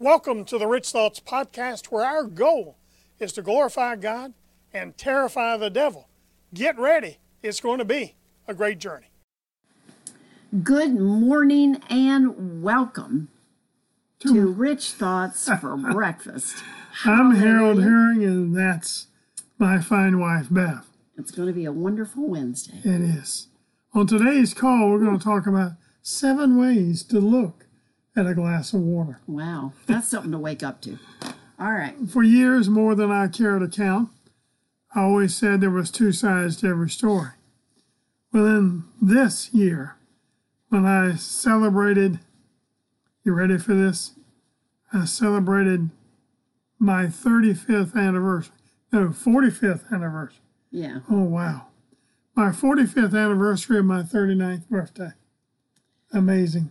Welcome to the Rich Thoughts Podcast, where our goal is to glorify God and terrify the devil. Get ready. It's going to be a great journey. Good morning and welcome to Rich Thoughts for Breakfast. I'm Harold Herring, and that's my fine wife, Beth. It's going to be a wonderful Wednesday. It is. On today's call, we're going to talk about 7 ways to look at a glass of water. Wow, that's something to wake up to. All right. For years, more than I care to count, I always said there was 2 sides to every story. Well, then this year, when I celebrated, you ready for this? I celebrated my 45th anniversary. No, 45th anniversary. Yeah. Oh, wow. My 45th anniversary of my 39th birthday. Amazing.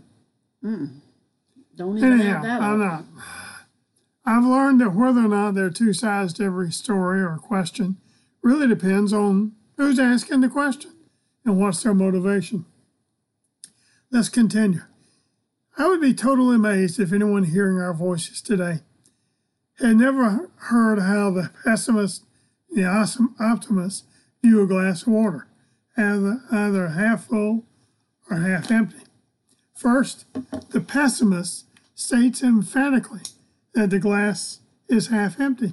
Don't even have that. I'm not. I've learned that whether or not there are 2 sides to every story or question really depends on who's asking the question and what's their motivation. Let's continue. I would be totally amazed if anyone hearing our voices today had never heard how the pessimist and the optimist view a glass of water, either half full or half empty. First, the pessimist states emphatically that the glass is half empty.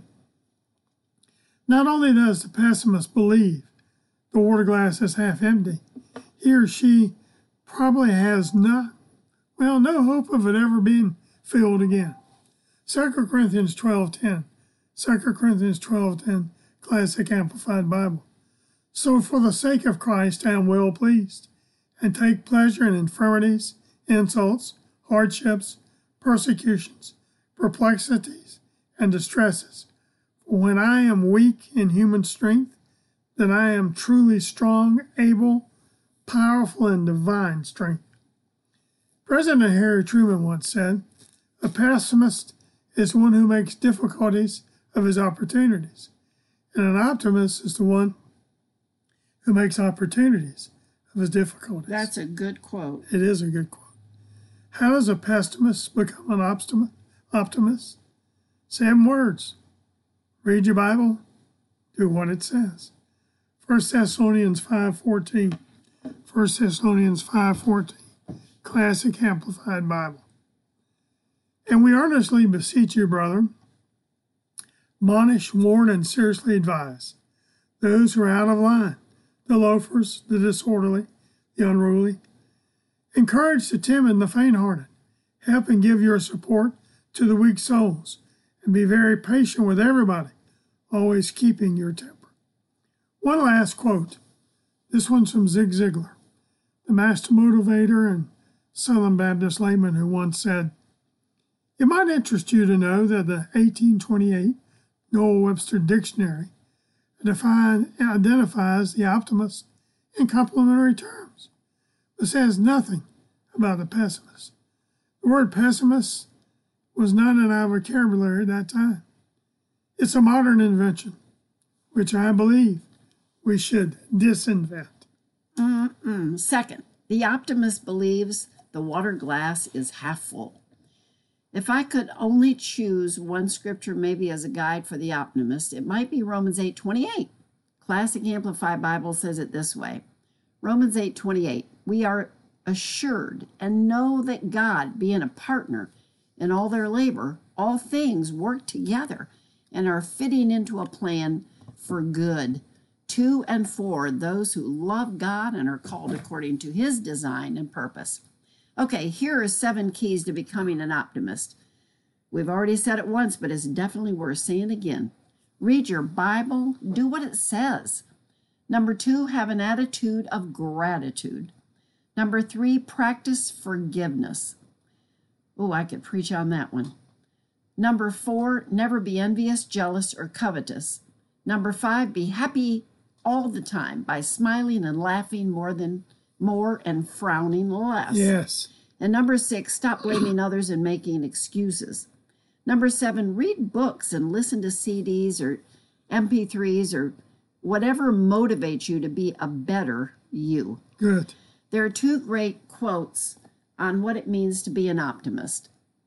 Not only does the pessimist believe the water glass is half empty, he or she probably has no hope of it ever being filled again. 2 Corinthians 12:10, 2 Corinthians 12:10, Classic Amplified Bible. So for the sake of Christ I am well pleased, and take pleasure in infirmities, insults, hardships, persecutions, perplexities, and distresses. For when I am weak in human strength, then I am truly strong, able, powerful in divine strength. President Harry Truman once said, a pessimist is one who makes difficulties of his opportunities, and an optimist is the one who makes opportunities of his difficulties. That's a good quote. It is a good quote. How does a pessimist become an optimist? 7 words. Read your Bible. Do what it says. 1 Thessalonians 5:14. 1 Thessalonians 5:14. Classic Amplified Bible. And we earnestly beseech you, brethren, admonish, warn, and seriously advise those who are out of line, the loafers, the disorderly, the unruly. Encourage the timid and the faint-hearted. Help and give your support to the weak souls. And be very patient with everybody, always keeping your temper. One last quote. This one's from Zig Ziglar, the master motivator and Southern Baptist layman, who once said, it might interest you to know that the 1828 Noah Webster Dictionary identifies the optimist in complimentary terms, but says nothing about the pessimist. The word pessimist was not in our vocabulary at that time. It's a modern invention, which I believe we should disinvent. Second, the optimist believes the water glass is half full. If I could only choose one scripture maybe as a guide for the optimist, it might be Romans 8:28. Classic Amplified Bible says it this way. Romans 8:28, we are assured and know that God, being a partner in all their labor, all things work together and are fitting into a plan for good to and for those who love God and are called according to his design and purpose. Okay, here are 7 keys to becoming an optimist. We've already said it once, but it's definitely worth saying again. Read your Bible, do what it says. Number 2, have an attitude of gratitude. Number 3, practice forgiveness. Oh, I could preach on that one. Number 4, never be envious, jealous, or covetous. Number 5, be happy all the time by smiling and laughing more and frowning less. Yes. And number 6, stop blaming others and making excuses. Number 7, read books and listen to CDs or MP3s or whatever motivates you to be a better you. Good. There are 2 great quotes on what it means to be an optimist.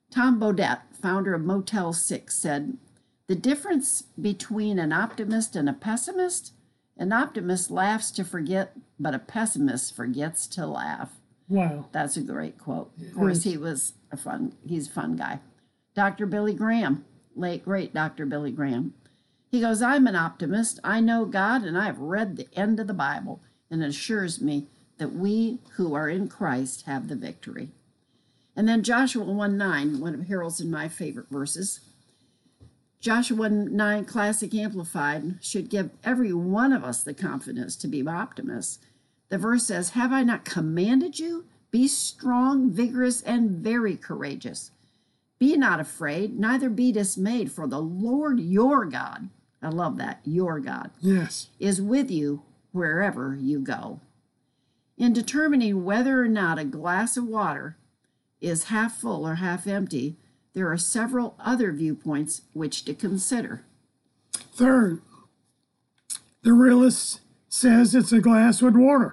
Tom Bodett, founder of Motel 6, said, "The difference between an optimist and a pessimist, an optimist laughs to forget, but a pessimist forgets to laugh." Wow. That's a great quote. Of course, he's a fun guy. Dr. Billy Graham, late great Dr. Billy Graham. He goes, "I'm an optimist. I know God, and I've read the end of the Bible, and it assures me that we who are in Christ have the victory." And then Joshua 1:9, one of Harold's and my favorite verses. Joshua 1:9 Classic Amplified should give every one of us the confidence to be optimists. The verse says, "Have I not commanded you? Be strong, vigorous, and very courageous. Be not afraid, neither be dismayed, for the Lord your God," I love that, your God, Yes. "is with you wherever you go." In determining whether or not a glass of water is half full or half empty, there are several other viewpoints which to consider. Third, the realist says it's a glass with water.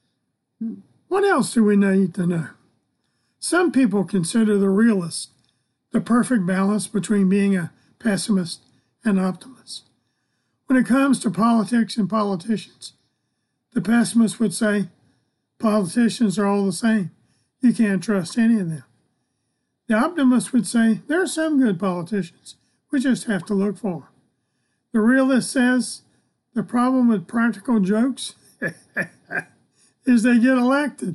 What else do we need to know? Some people consider the realist the perfect balance between being a pessimist and optimist. When it comes to politics and politicians, the pessimist would say politicians are all the same. You can't trust any of them. The optimist would say there are some good politicians. We just have to look for them. The realist says the problem with practical jokes is they get elected.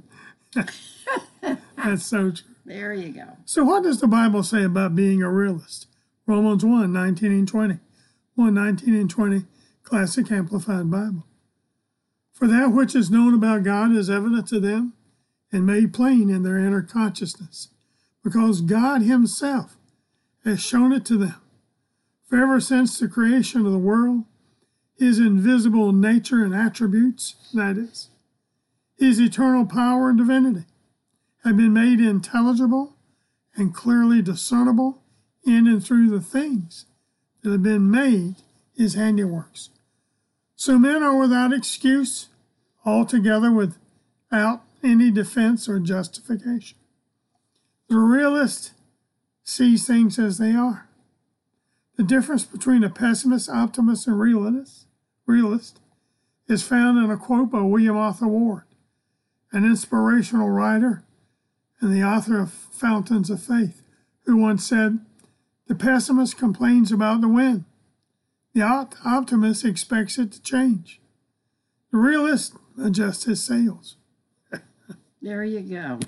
That's so true. There you go. So what does the Bible say about being a realist? Romans 1:19 and 20. 1:19 and 20, Classic Amplified Bible. "For that which is known about God is evident to them and made plain in their inner consciousness, because God himself has shown it to them. For ever since the creation of the world, his invisible nature and attributes, that is, his eternal power and divinity, have been made intelligible and clearly discernible in and through the things that have been made his handiworks. So men are without excuse, altogether without any defense or justification." The realist sees things as they are. The difference between a pessimist, optimist, and realist is found in a quote by William Arthur Ward, an inspirational writer and the author of Fountains of Faith, who once said, "The pessimist complains about the wind. The optimist expects it to change. The realist adjusts his sails." There you go.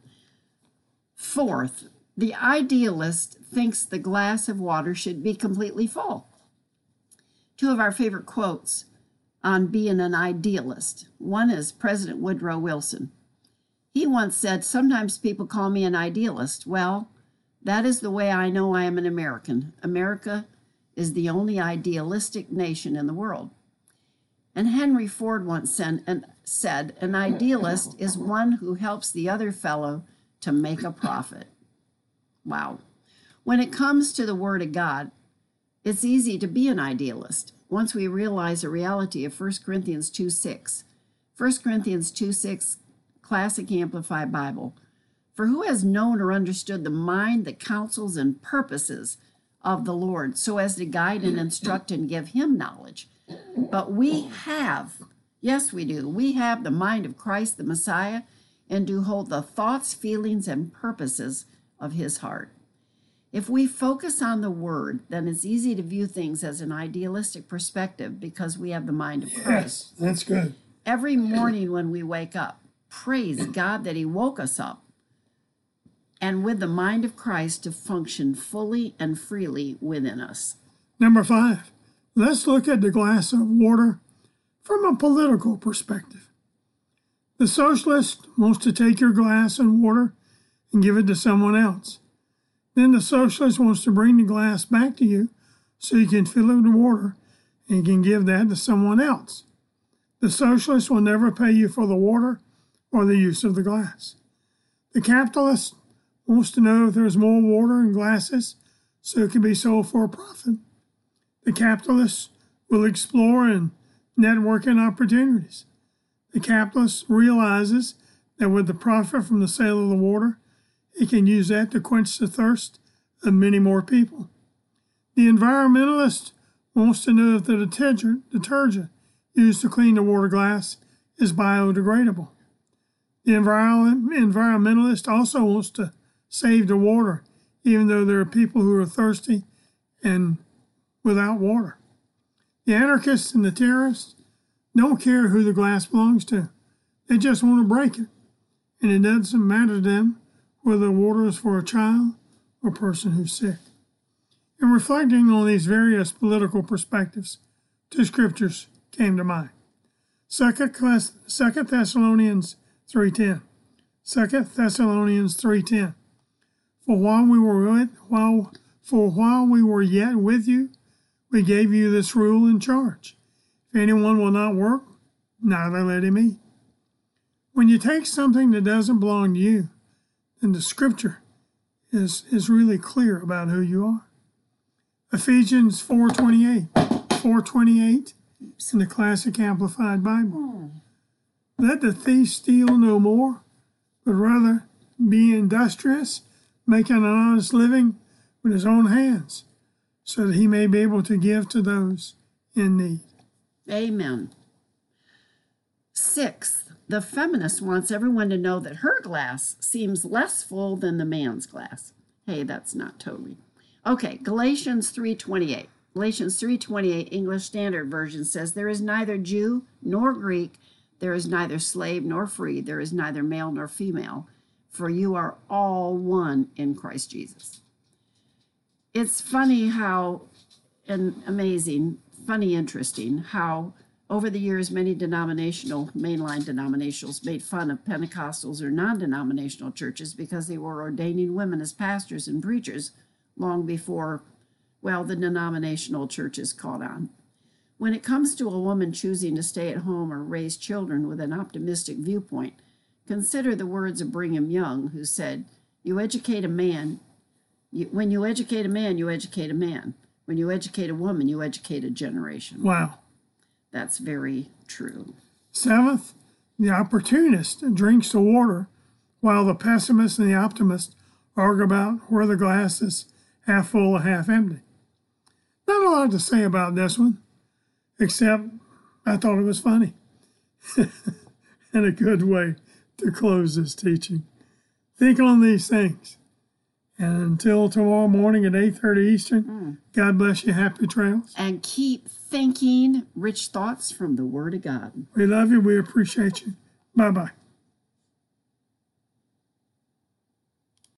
Fourth, the idealist thinks the glass of water should be completely full. Two of our favorite quotes on being an idealist. One is President Woodrow Wilson. He once said, "Sometimes people call me an idealist. Well, that is the way I know I am an American. America is the only idealistic nation in the world." And Henry Ford once said, "An idealist is one who helps the other fellow to make a profit." Wow. When it comes to the Word of God, it's easy to be an idealist once we realize the reality of 1 Corinthians 2:6. 1 Corinthians 2:6, Classic Amplified Bible. "For who has known or understood the mind, the counsels, and purposes of the Lord, so as to guide and instruct and give him knowledge? But we have," yes we do, "we have the mind of Christ the Messiah, and do hold the thoughts, feelings, and purposes of his heart." If we focus on the Word, then it's easy to view things as an idealistic perspective because we have the mind of Christ. Yes, that's good. Every morning when we wake up, praise God that he woke us up and with the mind of Christ to function fully and freely within us. Number 5, let's look at the glass of water from a political perspective. The socialist wants to take your glass of water and give it to someone else. Then the socialist wants to bring the glass back to you so you can fill it with water and you can give that to someone else. The socialist will never pay you for the water or the use of the glass. The capitalist wants to know if there's more water in glasses so it can be sold for a profit. The capitalist will explore and networking opportunities. The capitalist realizes that with the profit from the sale of the water, he can use that to quench the thirst of many more people. The environmentalist wants to know if the detergent used to clean the water glass is biodegradable. The environmentalist also wants to save the water, even though there are people who are thirsty and without water. The anarchists and the terrorists don't care who the glass belongs to. They just want to break it. And it doesn't matter to them whether the water is for a child or a person who's sick. In reflecting on these various political perspectives, two scriptures came to mind. 2 Thessalonians 3:10. 2 Thessalonians 3:10. For while we were yet with you, we gave you this rule and charge. If anyone will not work, neither let him eat. When you take something that doesn't belong to you, then the scripture is really clear about who you are. Ephesians 4:28 in the Classic Amplified Bible. Let the thief steal no more, but rather be industrious, making an honest living with his own hands, so that he may be able to give to those in need. Amen. Sixth, the feminist wants everyone to know that her glass seems less full than the man's glass. Hey, that's not totally. Okay, Galatians 3:28. Galatians 3:28, English Standard Version says, there is neither Jew nor Greek, there is neither slave nor free, there is neither male nor female, for you are all one in Christ Jesus. It's funny how, and amazing, funny, interesting, how over the years many mainline denominationals made fun of Pentecostals or non-denominational churches because they were ordaining women as pastors and preachers long before, well, the denominational churches caught on. When it comes to a woman choosing to stay at home or raise children with an optimistic viewpoint, consider the words of Brigham Young, who said, when you educate a man, you educate a man. When you educate a woman, you educate a generation. Wow. That's very true. Seventh, the opportunist drinks the water while the pessimist and the optimist argue about where the glass is half full or half empty. Not a lot to say about this one, except I thought it was funny and a good way to close this teaching. Think on these things. And until tomorrow morning at 8:30 Eastern, God bless you. Happy trails. And keep thinking rich thoughts from the Word of God. We love you. We appreciate you. Bye-bye.